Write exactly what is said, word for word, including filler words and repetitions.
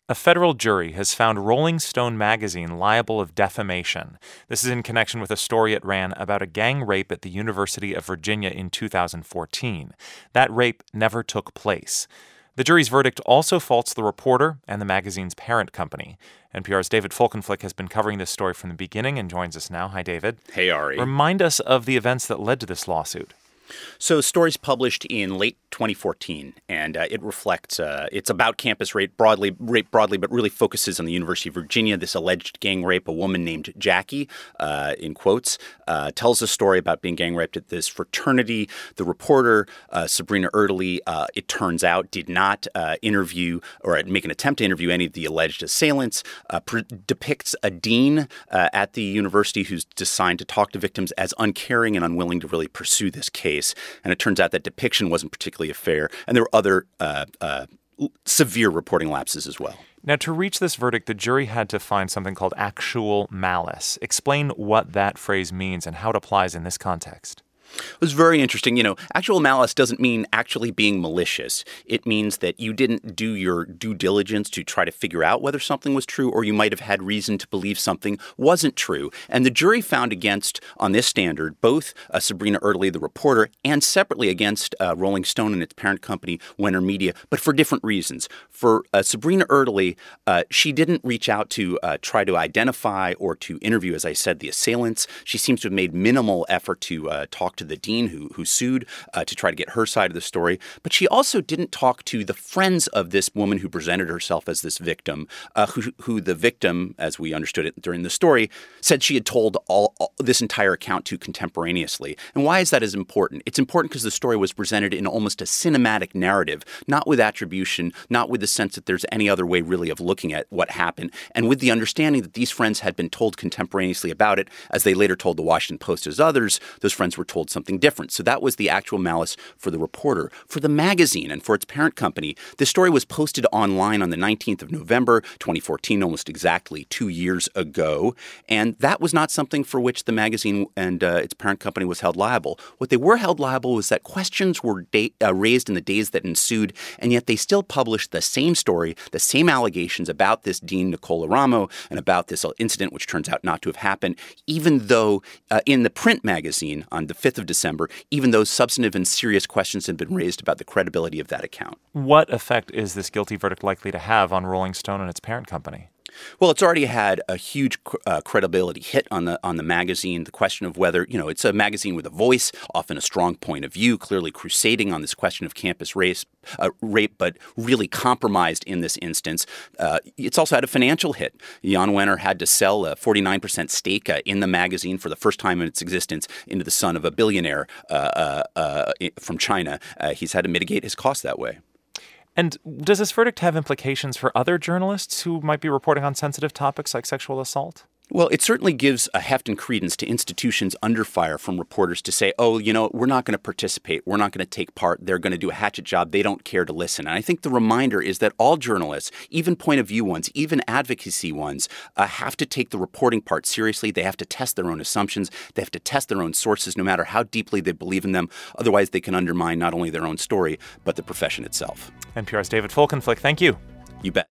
A federal jury has found Rolling Stone magazine liable of defamation. This is in connection with a story it ran about a gang rape at the University of Virginia in two thousand fourteen. That rape never took place. The jury's verdict also faults the reporter and the magazine's parent company. N P R's David Folkenflik has been covering this story from the beginning and joins us now. Hi, David. Hey, Ari. Remind us of the events that led to this lawsuit. So the story's published in late twenty fourteen, and uh, it reflects, uh, it's about campus rape broadly, rape broadly, but really focuses on the University of Virginia, this alleged gang rape. A woman named Jackie, uh, in quotes, uh, tells a story about being gang raped at this fraternity. The reporter, uh, Sabrina Erdely, uh, it turns out, did not uh, interview or make an attempt to interview any of the alleged assailants, uh, pre- depicts a dean uh, at the university who's assigned to talk to victims as uncaring and unwilling to really pursue this case. And it turns out that depiction wasn't particularly fair. And there were other uh, uh, severe reporting lapses as well. Now, to reach this verdict, the jury had to find something called actual malice. Explain what that phrase means and how it applies in this context. It was very interesting. You know, actual malice doesn't mean actually being malicious. It means that you didn't do your due diligence to try to figure out whether something was true, or you might have had reason to believe something wasn't true. And the jury found against, on this standard, both uh, Sabrina Erdely, the reporter, and separately against uh, Rolling Stone and its parent company, Wenner Media, but for different reasons. For uh, Sabrina Erdely, uh, she didn't reach out to uh, try to identify or to interview, as I said, the assailants. She seems to have made minimal effort to uh, talk to the dean who who sued uh, to try to get her side of the story. But she also didn't talk to the friends of this woman who presented herself as this victim, uh, who, who the victim, as we understood it during the story, said she had told all, all this entire account to contemporaneously. And why is that as important? It's important because the story was presented in almost a cinematic narrative, not with attribution, not with the sense that there's any other way really of looking at what happened, and with the understanding that these friends had been told contemporaneously about it, as they later told the Washington Post as others. Those friends were told something different. So that was the actual malice for the reporter. For the magazine and for its parent company, the story was posted online on the nineteenth of November, twenty fourteen, almost exactly two years ago. And that was not something for which the magazine and uh, its parent company was held liable. What they were held liable was that questions were da- uh, raised in the days that ensued, and yet they still published the same story, the same allegations about this Dean Nicola Ramo and about this incident, which turns out not to have happened, even though uh, in the print magazine on the fifth of December, even though substantive and serious questions had been raised about the credibility of that account. What effect is this guilty verdict likely to have on Rolling Stone and its parent company? Well, it's already had a huge uh, credibility hit on the on the magazine. The question of whether, you know, it's a magazine with a voice, often a strong point of view, clearly crusading on this question of campus race, uh, rape, but really compromised in this instance. Uh, it's also had a financial hit. Jan Wenner had to sell a forty-nine percent stake uh, in the magazine for the first time in its existence into the son of a billionaire uh, uh, uh, from China. Uh, he's had to mitigate his costs that way. And does this verdict have implications for other journalists who might be reporting on sensitive topics like sexual assault? Well, it certainly gives a heft and credence to institutions under fire from reporters to say, oh, you know, we're not going to participate. We're not going to take part. They're going to do a hatchet job. They don't care to listen. And I think the reminder is that all journalists, even point of view ones, even advocacy ones, uh, have to take the reporting part seriously. They have to test their own assumptions. They have to test their own sources, no matter how deeply they believe in them. Otherwise, they can undermine not only their own story, but the profession itself. N P R's David Folkenflik, thank you. You bet.